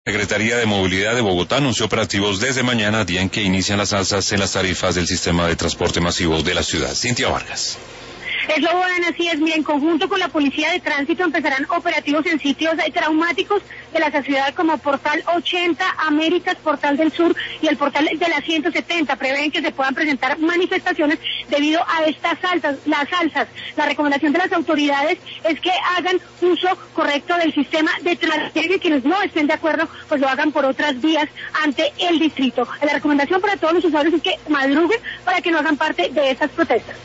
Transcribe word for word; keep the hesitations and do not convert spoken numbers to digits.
Secretaría de Movilidad de Bogotá anunció operativos desde mañana, día en que inician las alzas en las tarifas del sistema de transporte masivo de la ciudad. Cintia Vargas. Eslobodan, así es, mira, en conjunto con la Policía de Tránsito empezarán operativos en sitios traumáticos de la ciudad como Portal ochenta, Américas, Portal del Sur y el Portal de la ciento setenta. Prevén que se puedan presentar manifestaciones debido a estas alzas, las alzas. La recomendación de las autoridades es que hagan uso correcto del sistema de transporte y quienes no estén de acuerdo, pues lo hagan por otras vías ante el distrito. La recomendación para todos los usuarios es que madruguen para que no hagan parte de estas protestas.